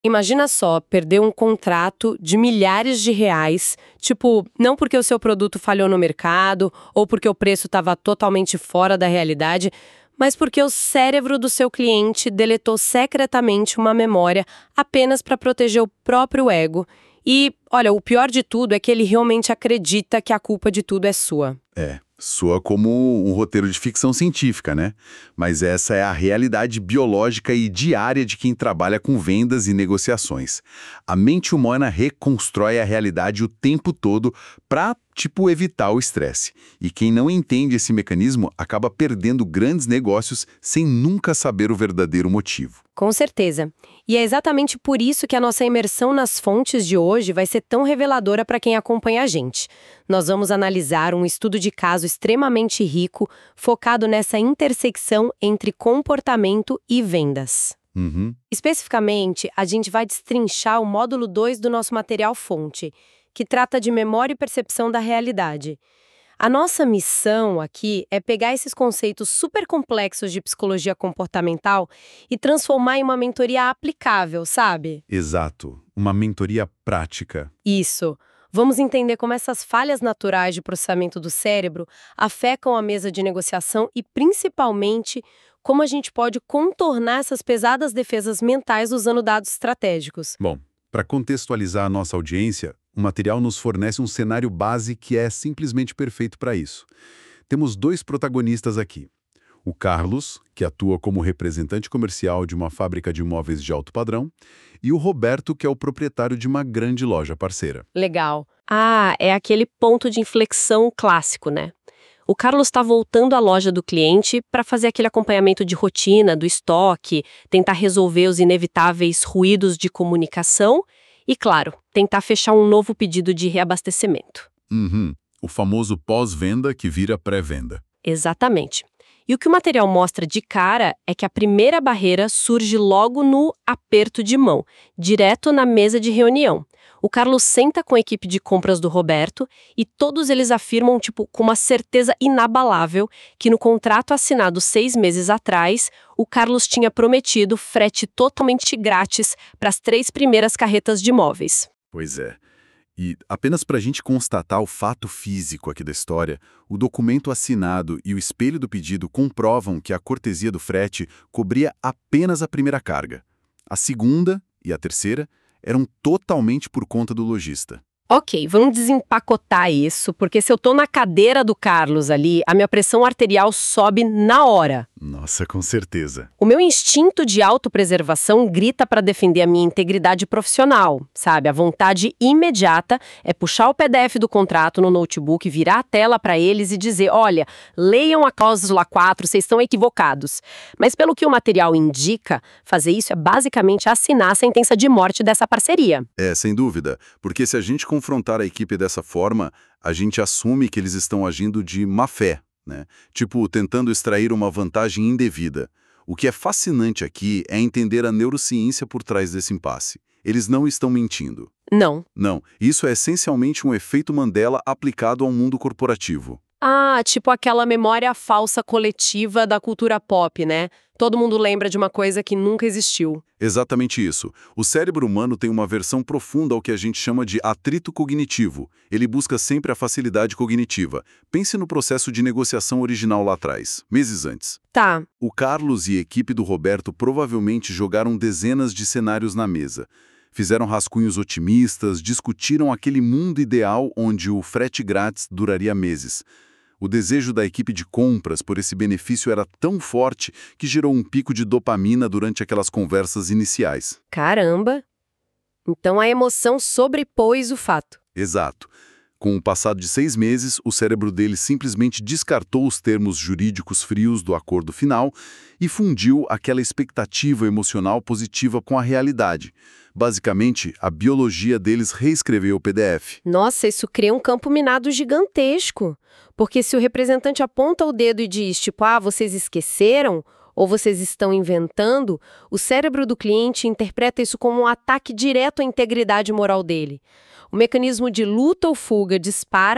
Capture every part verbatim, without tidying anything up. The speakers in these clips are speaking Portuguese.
Imagina só, perder um contrato de milhares de reais, tipo, não porque o seu produto falhou no mercado ou porque o preço estava totalmente fora da realidade, mas porque o cérebro do seu cliente deletou secretamente uma memória apenas para proteger o próprio ego. E, olha, o pior de tudo é que ele realmente acredita que a culpa de tudo é sua. É, soa como um roteiro de ficção científica, né? Mas essa é a realidade biológica e diária de quem trabalha com vendas e negociações. A mente humana reconstrói a realidade o tempo todo para, tipo, evitar o estresse. E quem não entende esse mecanismo acaba perdendo grandes negócios sem nunca saber o verdadeiro motivo. Com certeza. E é exatamente por isso que a nossa imersão nas fontes de hoje vai ser tão reveladora para quem acompanha a gente. Nós vamos analisar um estudo de caso extremamente rico, focado nessa intersecção entre comportamento e vendas. Uhum. Especificamente, a gente vai destrinchar o módulo dois do nosso material fonte, que trata de memória e percepção da realidade. A nossa missão aqui é pegar esses conceitos super complexos de psicologia comportamental e transformar em uma mentoria aplicável, sabe? Exato. Uma mentoria prática. Isso. Vamos entender como essas falhas naturais de processamento do cérebro afetam a mesa de negociação e, principalmente, como a gente pode contornar essas pesadas defesas mentais usando dados estratégicos. Bom, para contextualizar a nossa audiência, o material nos fornece um cenário base que é simplesmente perfeito para isso. Temos dois protagonistas aqui. O Carlos, que atua como representante comercial de uma fábrica de imóveis de alto padrão, e o Roberto, que é o proprietário de uma grande loja parceira. Legal. Ah, é aquele ponto de inflexão clássico, né? O Carlos está voltando à loja do cliente para fazer aquele acompanhamento de rotina, do estoque, tentar resolver os inevitáveis ruídos de comunicação e, claro, tentar fechar um novo pedido de reabastecimento. Uhum. O famoso pós-venda que vira pré-venda. Exatamente. E o que o material mostra de cara é que a primeira barreira surge logo no aperto de mão, direto na mesa de reunião. O Carlos senta com a equipe de compras do Roberto e todos eles afirmam, tipo, com uma certeza inabalável que no contrato assinado seis meses atrás, o Carlos tinha prometido frete totalmente grátis para as três primeiras carretas de móveis. Pois é. E apenas para a gente constatar o fato físico aqui da história, o documento assinado e o espelho do pedido comprovam que a cortesia do frete cobria apenas a primeira carga. A segunda e a terceira eram totalmente por conta do lojista. Ok, vamos desempacotar isso, porque se eu tô na cadeira do Carlos ali, a minha pressão arterial sobe na hora. Nossa, com certeza. O meu instinto de autopreservação grita para defender a minha integridade profissional, sabe? A vontade imediata é puxar o P D F do contrato no notebook, virar a tela para eles e dizer, olha, leiam a cláusula quatro, vocês estão equivocados. Mas pelo que o material indica, fazer isso é basicamente assinar a sentença de morte dessa parceria. É, sem dúvida, porque se a gente confrontar a equipe dessa forma, a gente assume que eles estão agindo de má fé, né? Tipo, tentando extrair uma vantagem indevida. O que é fascinante aqui é entender a neurociência por trás desse impasse. Eles não estão mentindo. Não. Não, isso é essencialmente um efeito Mandela aplicado ao mundo corporativo. Ah, tipo aquela memória falsa coletiva da cultura pop, né? Todo mundo lembra de uma coisa que nunca existiu. Exatamente isso. O cérebro humano tem uma versão profunda ao que a gente chama de atrito cognitivo. Ele busca sempre a facilidade cognitiva. Pense no processo de negociação original lá atrás, meses antes. Tá. O Carlos e a equipe do Roberto provavelmente jogaram dezenas de cenários na mesa. Fizeram rascunhos otimistas, discutiram aquele mundo ideal onde o frete grátis duraria meses. O desejo da equipe de compras por esse benefício era tão forte que gerou um pico de dopamina durante aquelas conversas iniciais. Caramba! Então a emoção sobrepôs o fato. Exato. Com o passado de seis meses, o cérebro dele simplesmente descartou os termos jurídicos frios do acordo final e fundiu aquela expectativa emocional positiva com a realidade. Basicamente, a biologia deles reescreveu o P D F. Nossa, isso cria um campo minado gigantesco. Porque se o representante aponta o dedo e diz, tipo, ah, vocês esqueceram, ou vocês estão inventando, o cérebro do cliente interpreta isso como um ataque direto à integridade moral dele. O mecanismo de luta ou fuga dispara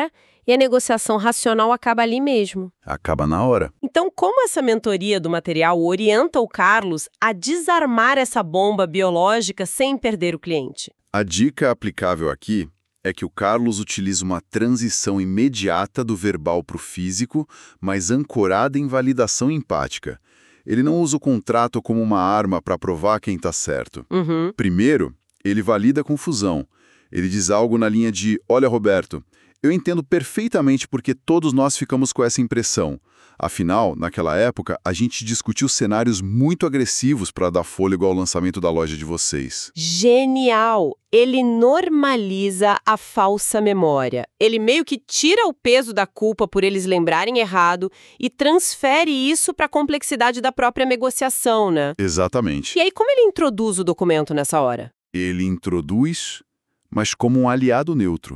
e a negociação racional acaba ali mesmo. Acaba na hora. Então, como essa mentoria do material orienta o Carlos a desarmar essa bomba biológica sem perder o cliente? A dica aplicável aqui é que o Carlos utiliza uma transição imediata do verbal para o físico, mas ancorada em validação empática. Ele não usa o contrato como uma arma para provar quem está certo. Uhum. Primeiro, ele valida a confusão. Ele diz algo na linha de: olha, Roberto, eu entendo perfeitamente porque todos nós ficamos com essa impressão. Afinal, naquela época, a gente discutiu cenários muito agressivos para dar fôlego ao lançamento da loja de vocês. Genial! Ele normaliza a falsa memória. Ele meio que tira o peso da culpa por eles lembrarem errado e transfere isso para a complexidade da própria negociação, né? Exatamente. E aí, como ele introduz o documento nessa hora? Ele introduz, mas como um aliado neutro.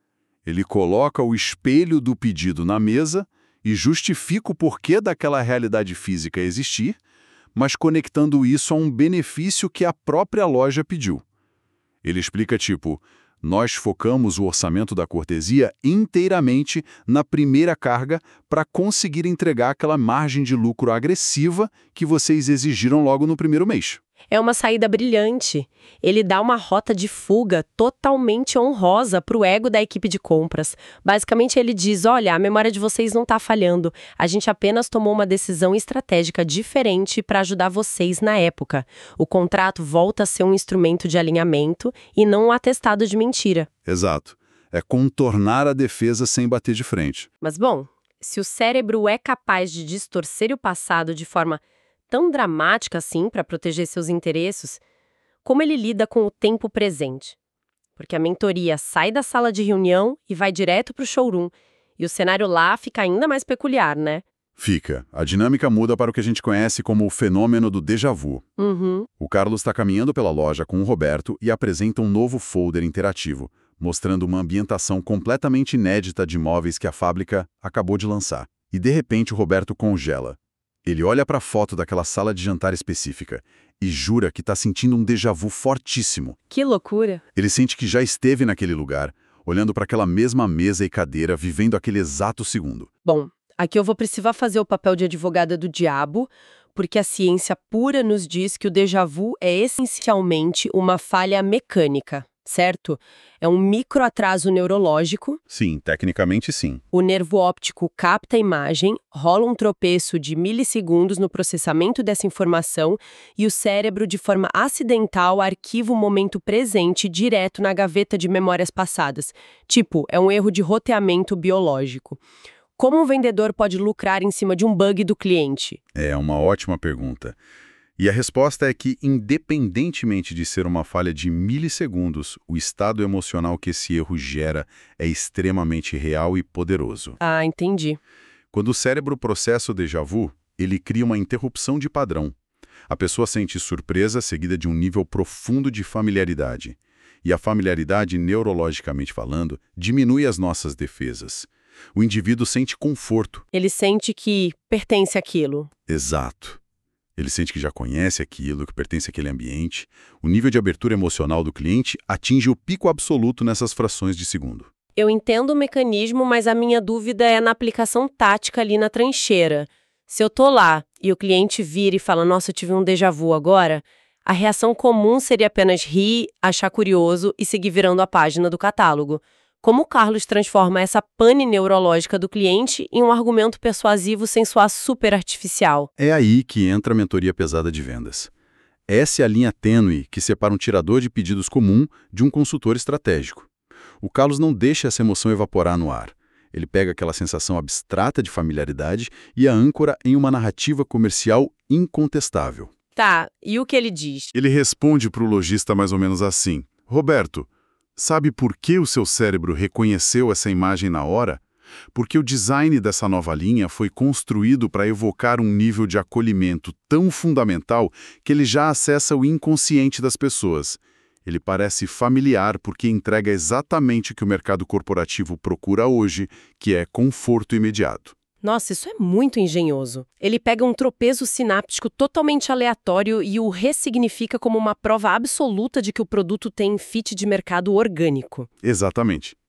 Ele coloca o espelho do pedido na mesa e justifica o porquê daquela realidade física existir, mas conectando isso a um benefício que a própria loja pediu. Ele explica tipo: nós focamos o orçamento da cortesia inteiramente na primeira carga para conseguir entregar aquela margem de lucro agressiva que vocês exigiram logo no primeiro mês. É uma saída brilhante. Ele dá uma rota de fuga totalmente honrosa para o ego da equipe de compras. Basicamente, ele diz: olha, a memória de vocês não está falhando. A gente apenas tomou uma decisão estratégica diferente para ajudar vocês na época. O contrato volta a ser um instrumento de alinhamento e não um atestado de mentira. Exato. É contornar a defesa sem bater de frente. Mas, bom, se o cérebro é capaz de distorcer o passado de forma tão dramática assim para proteger seus interesses, como ele lida com o tempo presente? Porque a mentoria sai da sala de reunião e vai direto para o showroom, e o cenário lá fica ainda mais peculiar, né? Fica. A dinâmica muda para o que a gente conhece como o fenômeno do déjà vu. Uhum. O Carlos está caminhando pela loja com o Roberto e apresenta um novo folder interativo, mostrando uma ambientação completamente inédita de móveis que a fábrica acabou de lançar. E de repente o Roberto congela. Ele olha para a foto daquela sala de jantar específica e jura que está sentindo um déjà vu fortíssimo. Que loucura! Ele sente que já esteve naquele lugar, olhando para aquela mesma mesa e cadeira, vivendo aquele exato segundo. Bom, aqui eu vou precisar fazer o papel de advogada do diabo, porque a ciência pura nos diz que o déjà vu é essencialmente uma falha mecânica, certo? É um microatraso neurológico. Sim, tecnicamente sim. O nervo óptico capta a imagem, rola um tropeço de milissegundos no processamento dessa informação e o cérebro, de forma acidental, arquiva o momento presente direto na gaveta de memórias passadas. Tipo, é um erro de roteamento biológico. Como um vendedor pode lucrar em cima de um bug do cliente? É uma ótima pergunta. E a resposta é que, independentemente de ser uma falha de milissegundos, o estado emocional que esse erro gera é extremamente real e poderoso. Ah, entendi. Quando o cérebro processa o déjà vu, ele cria uma interrupção de padrão. A pessoa sente surpresa seguida de um nível profundo de familiaridade. E a familiaridade, neurologicamente falando, diminui as nossas defesas. O indivíduo sente conforto. Ele sente que pertence àquilo. Exato. Ele sente que já conhece aquilo, que pertence àquele ambiente. O nível de abertura emocional do cliente atinge o pico absoluto nessas frações de segundo. Eu entendo o mecanismo, mas a minha dúvida é na aplicação tática ali na trincheira. Se eu tô lá e o cliente vira e fala: nossa, eu tive um déjà vu agora, a reação comum seria apenas rir, achar curioso e seguir virando a página do catálogo. Como o Carlos transforma essa pane neurológica do cliente em um argumento persuasivo sem soar super artificial? É aí que entra a mentoria pesada de vendas. Essa é a linha tênue que separa um tirador de pedidos comum de um consultor estratégico. O Carlos não deixa essa emoção evaporar no ar. Ele pega aquela sensação abstrata de familiaridade e a âncora em uma narrativa comercial incontestável. Tá, e o que ele diz? Ele responde para o lojista mais ou menos assim: Roberto, sabe por que o seu cérebro reconheceu essa imagem na hora? Porque o design dessa nova linha foi construído para evocar um nível de acolhimento tão fundamental que ele já acessa o inconsciente das pessoas. Ele parece familiar porque entrega exatamente o que o mercado corporativo procura hoje, que é conforto imediato. Nossa, isso é muito engenhoso. Ele pega um tropeço sináptico totalmente aleatório e o ressignifica como uma prova absoluta de que o produto tem fit de mercado orgânico. Exatamente.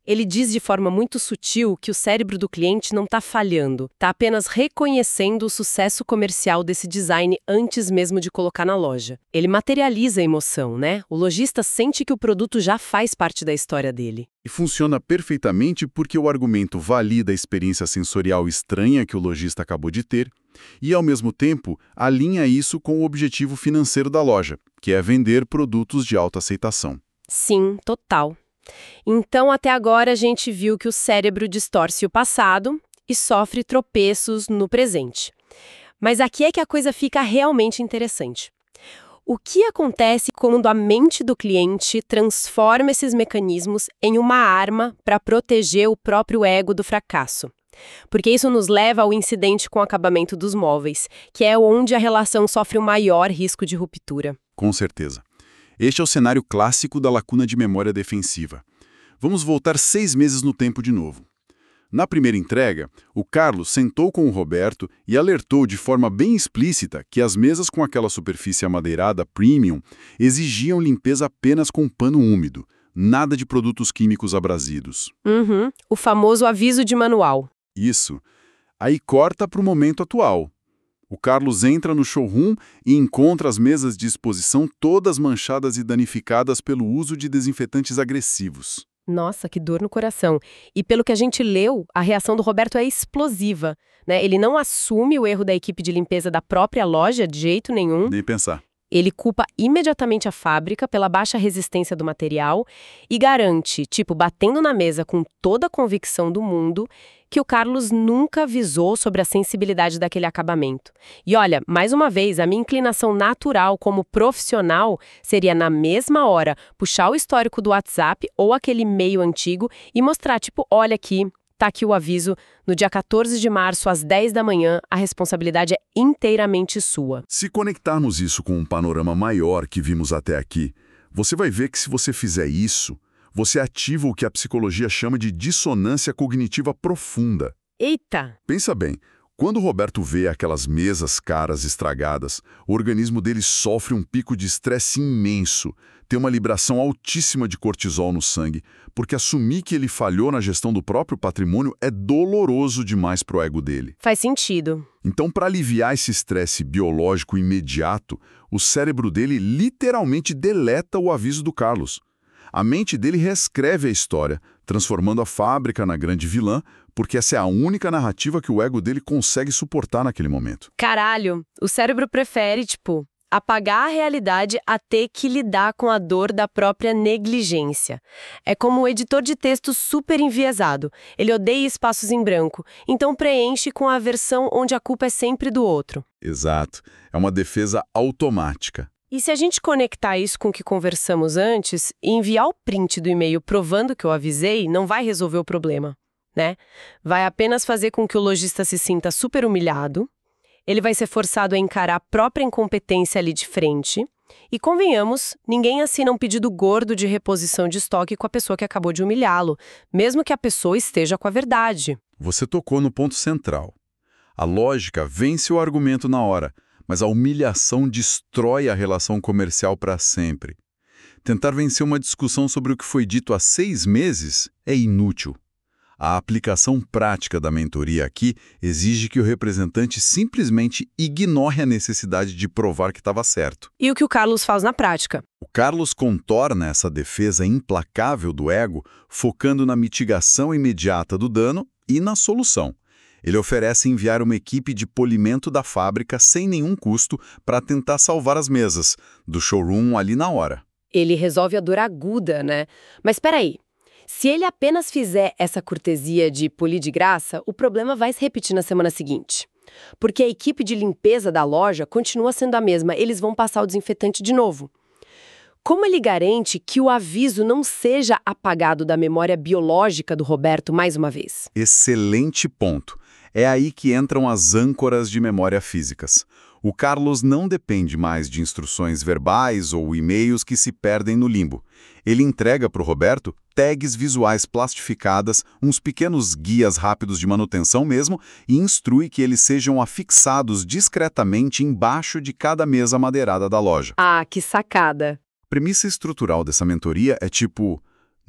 Ele diz de forma muito sutil que o cérebro do cliente não está falhando, está apenas reconhecendo o sucesso comercial desse design antes mesmo de colocar na loja. Ele materializa a emoção, né? O lojista sente que o produto já faz parte da história dele. E funciona perfeitamente porque o argumento valida a experiência sensorial estranha que o lojista acabou de ter e, ao mesmo tempo, alinha isso com o objetivo financeiro da loja, que é vender produtos de alta aceitação. Sim, total. Então, até agora, a gente viu que o cérebro distorce o passado e sofre tropeços no presente. Mas aqui é que a coisa fica realmente interessante. O que acontece quando a mente do cliente transforma esses mecanismos em uma arma para proteger o próprio ego do fracasso? Porque isso nos leva ao incidente com o acabamento dos móveis, que é onde a relação sofre o maior risco de ruptura. Com certeza. Este é o cenário clássico da lacuna de memória defensiva. Vamos voltar seis meses no tempo de novo. Na primeira entrega, o Carlos sentou com o Roberto e alertou de forma bem explícita que as mesas com aquela superfície amadeirada premium exigiam limpeza apenas com pano úmido, nada de produtos químicos abrasidos. Uhum, o famoso aviso de manual. Isso. Aí corta para o momento atual. O Carlos entra no showroom e encontra as mesas de exposição todas manchadas e danificadas pelo uso de desinfetantes agressivos. Nossa, que dor no coração. E pelo que a gente leu, a reação do Roberto é explosiva, né? Ele não assume o erro da equipe de limpeza da própria loja de jeito nenhum. Nem pensar. Ele culpa imediatamente a fábrica pela baixa resistência do material e garante, tipo, batendo na mesa com toda a convicção do mundo, que o Carlos nunca avisou sobre a sensibilidade daquele acabamento. E olha, mais uma vez, a minha inclinação natural como profissional seria, na mesma hora, puxar o histórico do WhatsApp ou aquele e-mail antigo e mostrar, tipo, olha aqui, tá aqui o aviso, no dia quatorze de março, às dez da manhã, a responsabilidade é inteiramente sua. Se conectarmos isso com um panorama maior que vimos até aqui, você vai ver que se você fizer isso, você ativa o que a psicologia chama de dissonância cognitiva profunda. Eita! Pensa bem, quando o Roberto vê aquelas mesas caras estragadas, o organismo dele sofre um pico de estresse imenso, tem uma libração altíssima de cortisol no sangue, porque assumir que ele falhou na gestão do próprio patrimônio é doloroso demais para o ego dele. Faz sentido. Então, para aliviar esse estresse biológico imediato, o cérebro dele literalmente deleta o aviso do Carlos. A mente dele reescreve a história, transformando a fábrica na grande vilã, porque essa é a única narrativa que o ego dele consegue suportar naquele momento. Caralho, o cérebro prefere, tipo, apagar a realidade a ter que lidar com a dor da própria negligência. É como um editor de texto super enviesado. Ele odeia espaços em branco, então preenche com a versão onde a culpa é sempre do outro. Exato. É uma defesa automática. E se a gente conectar isso com o que conversamos antes e enviar o print do e-mail provando que eu avisei, não vai resolver o problema, né? Vai apenas fazer com que o lojista se sinta super humilhado, ele vai ser forçado a encarar a própria incompetência ali de frente, e convenhamos, ninguém assina um pedido gordo de reposição de estoque com a pessoa que acabou de humilhá-lo, mesmo que a pessoa esteja com a verdade. Você tocou no ponto central. A lógica vence o argumento na hora, mas a humilhação destrói a relação comercial para sempre. Tentar vencer uma discussão sobre o que foi dito há seis meses é inútil. A aplicação prática da mentoria aqui exige que o representante simplesmente ignore a necessidade de provar que estava certo. E o que o Carlos faz na prática? O Carlos contorna essa defesa implacável do ego, focando na mitigação imediata do dano e na solução. Ele oferece enviar uma equipe de polimento da fábrica sem nenhum custo para tentar salvar as mesas, do showroom ali na hora. Ele resolve a dor aguda, né? Mas espera aí. Se ele apenas fizer essa cortesia de polir de graça, o problema vai se repetir na semana seguinte. Porque a equipe de limpeza da loja continua sendo a mesma, eles vão passar o desinfetante de novo. Como ele garante que o aviso não seja apagado da memória biológica do Roberto mais uma vez? Excelente ponto. É aí que entram as âncoras de memória físicas. O Carlos não depende mais de instruções verbais ou e-mails que se perdem no limbo. Ele entrega para o Roberto tags visuais plastificadas, uns pequenos guias rápidos de manutenção mesmo, e instrui que eles sejam afixados discretamente embaixo de cada mesa madeirada da loja. Ah, que sacada! A premissa estrutural dessa mentoria é tipo: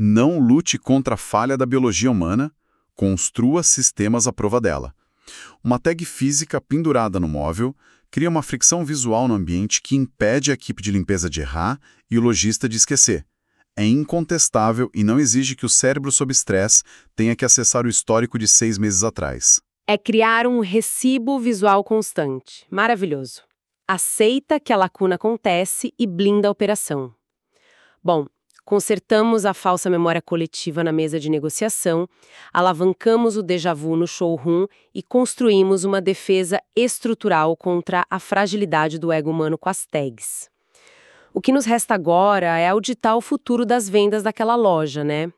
Não lute contra a falha da biologia humana, construa sistemas à prova dela. Uma tag física pendurada no móvel cria uma fricção visual no ambiente que impede a equipe de limpeza de errar e o lojista de esquecer. É incontestável e não exige que o cérebro sob estresse tenha que acessar o histórico de seis meses atrás. É criar um recibo visual constante. Maravilhoso. Aceita que a lacuna acontece e blinda a operação. Bom, consertamos a falsa memória coletiva na mesa de negociação, alavancamos o déjà vu no showroom e construímos uma defesa estrutural contra a fragilidade do ego humano com as tags. O que nos resta agora é auditar o futuro das vendas daquela loja, né?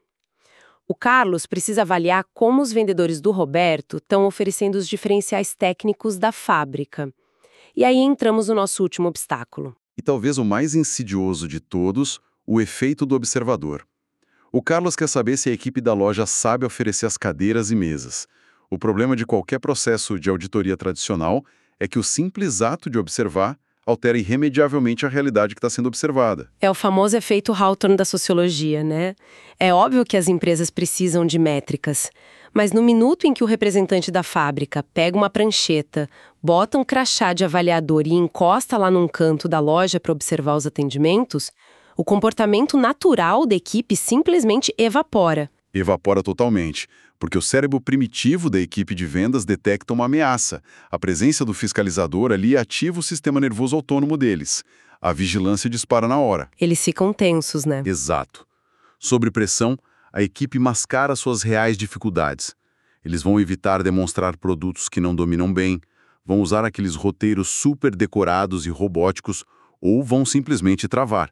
O Carlos precisa avaliar como os vendedores do Roberto estão oferecendo os diferenciais técnicos da fábrica. E aí entramos no nosso último obstáculo. E talvez o mais insidioso de todos, o efeito do observador. O Carlos quer saber se a equipe da loja sabe oferecer as cadeiras e mesas. O problema de qualquer processo de auditoria tradicional é que o simples ato de observar altera irremediavelmente a realidade que está sendo observada. É o famoso efeito Hawthorne da sociologia, né? É óbvio que as empresas precisam de métricas, mas no minuto em que o representante da fábrica pega uma prancheta, bota um crachá de avaliador e encosta lá num canto da loja para observar os atendimentos, o comportamento natural da equipe simplesmente evapora. Evapora totalmente, porque o cérebro primitivo da equipe de vendas detecta uma ameaça. A presença do fiscalizador ali ativa o sistema nervoso autônomo deles. A vigilância dispara na hora. Eles ficam tensos, né? Exato. Sob pressão, a equipe mascara suas reais dificuldades. Eles vão evitar demonstrar produtos que não dominam bem, vão usar aqueles roteiros super decorados e robóticos ou vão simplesmente travar.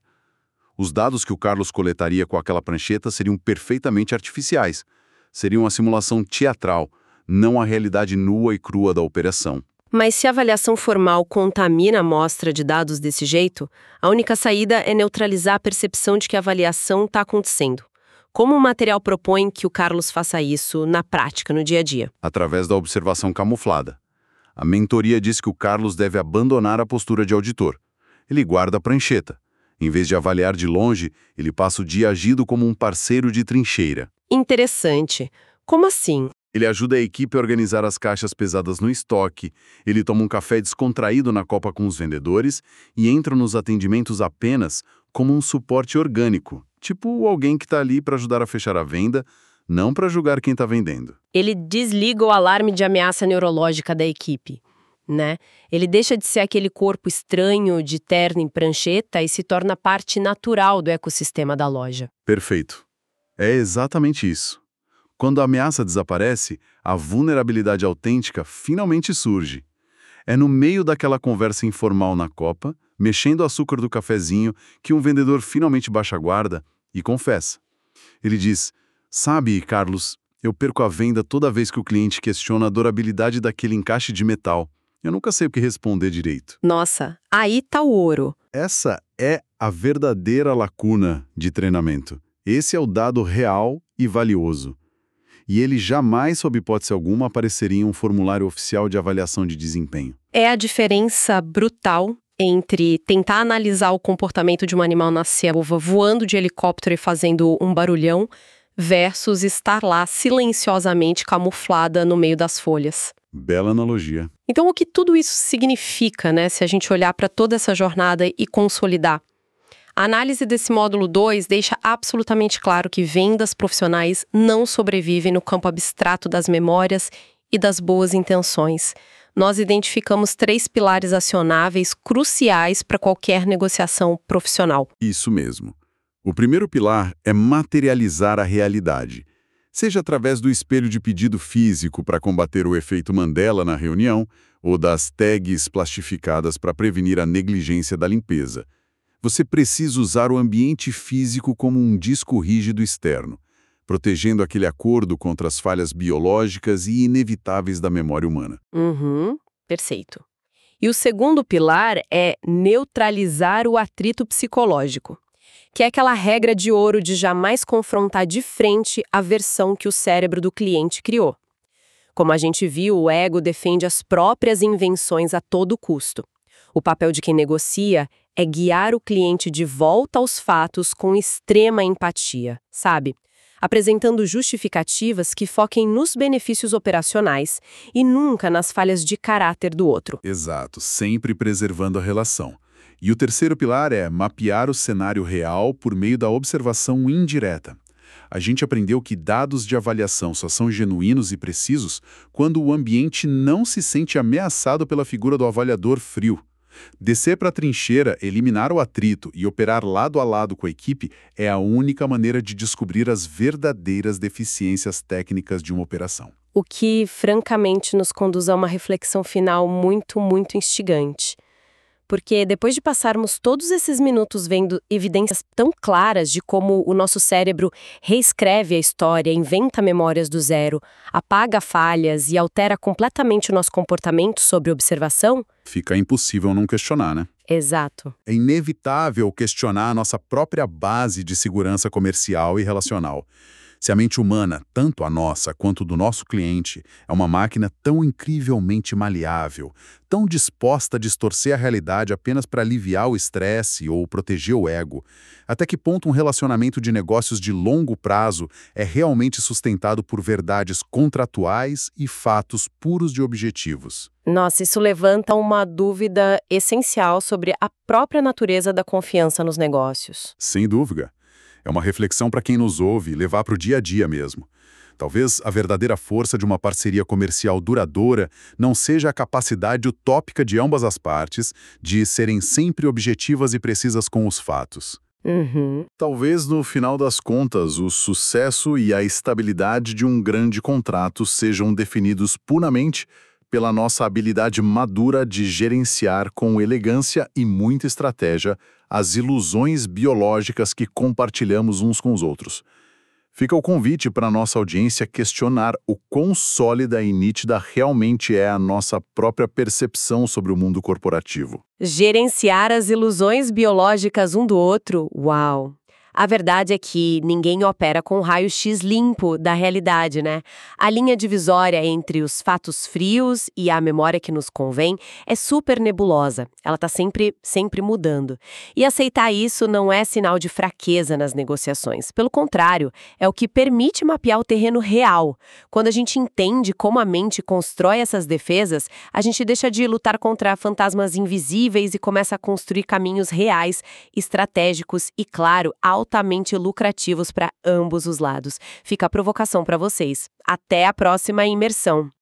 Os dados que o Carlos coletaria com aquela prancheta seriam perfeitamente artificiais. Seria uma simulação teatral, não a realidade nua e crua da operação. Mas se a avaliação formal contamina a amostra de dados desse jeito, a única saída é neutralizar a percepção de que a avaliação está acontecendo. Como o material propõe que o Carlos faça isso na prática, no dia a dia? Através da observação camuflada. A mentoria diz que o Carlos deve abandonar a postura de auditor. Ele guarda a prancheta. Em vez de avaliar de longe, ele passa o dia agindo como um parceiro de trincheira. Interessante. Como assim? Ele ajuda a equipe a organizar as caixas pesadas no estoque, ele toma um café descontraído na copa com os vendedores e entra nos atendimentos apenas como um suporte orgânico, tipo alguém que está ali para ajudar a fechar a venda, não para julgar quem está vendendo. Ele desliga o alarme de ameaça neurológica da equipe, né? Ele deixa de ser aquele corpo estranho de terno em prancheta e se torna parte natural do ecossistema da loja. Perfeito. É exatamente isso. Quando a ameaça desaparece, a vulnerabilidade autêntica finalmente surge. É no meio daquela conversa informal na copa, mexendo o açúcar do cafezinho, que um vendedor finalmente baixa a guarda e confessa. Ele diz, sabe, Carlos, eu perco a venda toda vez que o cliente questiona a durabilidade daquele encaixe de metal. Eu nunca sei o que responder direito. Nossa, aí tá o ouro. Essa é a verdadeira lacuna de treinamento. Esse é o dado real e valioso. E ele jamais, sob hipótese alguma, apareceria em um formulário oficial de avaliação de desempenho. É a diferença brutal entre tentar analisar o comportamento de um animal na selva voando de helicóptero e fazendo um barulhão versus estar lá silenciosamente camuflada no meio das folhas. Bela analogia. Então, o que tudo isso significa, né, se a gente olhar para toda essa jornada e consolidar? A análise desse módulo dois deixa absolutamente claro que vendas profissionais não sobrevivem no campo abstrato das memórias e das boas intenções. Nós identificamos três pilares acionáveis cruciais para qualquer negociação profissional. Isso mesmo. O primeiro pilar é materializar a realidade. Seja através do espelho de pedido físico para combater o efeito Mandela na reunião, ou das tags plastificadas para prevenir a negligência da limpeza. Você precisa usar o ambiente físico como um disco rígido externo, protegendo aquele acordo contra as falhas biológicas e inevitáveis da memória humana. Uhum, perfeito. E o segundo pilar é neutralizar o atrito psicológico, que é aquela regra de ouro de jamais confrontar de frente a versão que o cérebro do cliente criou. Como a gente viu, o ego defende as próprias invenções a todo custo. O papel de quem negocia É guiar o cliente de volta aos fatos com extrema empatia, sabe? Apresentando justificativas que foquem nos benefícios operacionais e nunca nas falhas de caráter do outro. Exato, sempre preservando a relação. E o terceiro pilar é mapear o cenário real por meio da observação indireta. A gente aprendeu que dados de avaliação só são genuínos e precisos quando o ambiente não se sente ameaçado pela figura do avaliador frio. Descer para a trincheira, eliminar o atrito e operar lado a lado com a equipe é a única maneira de descobrir as verdadeiras deficiências técnicas de uma operação. O que, francamente, nos conduz a uma reflexão final muito, muito instigante. Porque depois de passarmos todos esses minutos vendo evidências tão claras de como o nosso cérebro reescreve a história, inventa memórias do zero, apaga falhas e altera completamente o nosso comportamento sobre observação... Fica impossível não questionar, né? Exato. É inevitável questionar a nossa própria base de segurança comercial e relacional. Se a mente humana, tanto a nossa quanto do nosso cliente, é uma máquina tão incrivelmente maleável, tão disposta a distorcer a realidade apenas para aliviar o estresse ou proteger o ego, até que ponto um relacionamento de negócios de longo prazo é realmente sustentado por verdades contratuais e fatos puros de objetivos? Nossa, isso levanta uma dúvida essencial sobre a própria natureza da confiança nos negócios. Sem dúvida. É uma reflexão para quem nos ouve levar para o dia a dia mesmo. Talvez a verdadeira força de uma parceria comercial duradoura não seja a capacidade utópica de ambas as partes de serem sempre objetivas e precisas com os fatos. Uhum. Talvez, no final das contas, o sucesso e a estabilidade de um grande contrato sejam definidos puramente pela nossa habilidade madura de gerenciar com elegância e muita estratégia as ilusões biológicas que compartilhamos uns com os outros. Fica o convite para a nossa audiência questionar o quão sólida e nítida realmente é a nossa própria percepção sobre o mundo corporativo. Gerenciar as ilusões biológicas um do outro, uau! A verdade é que ninguém opera com raio-x limpo da realidade, né? A linha divisória entre os fatos frios e a memória que nos convém é super nebulosa. Ela está sempre, sempre mudando. E aceitar isso não é sinal de fraqueza nas negociações. Pelo contrário, é o que permite mapear o terreno real. Quando a gente entende como a mente constrói essas defesas, a gente deixa de lutar contra fantasmas invisíveis e começa a construir caminhos reais, estratégicos e, claro, altamente lucrativos para ambos os lados. Fica a provocação para vocês. Até a próxima imersão!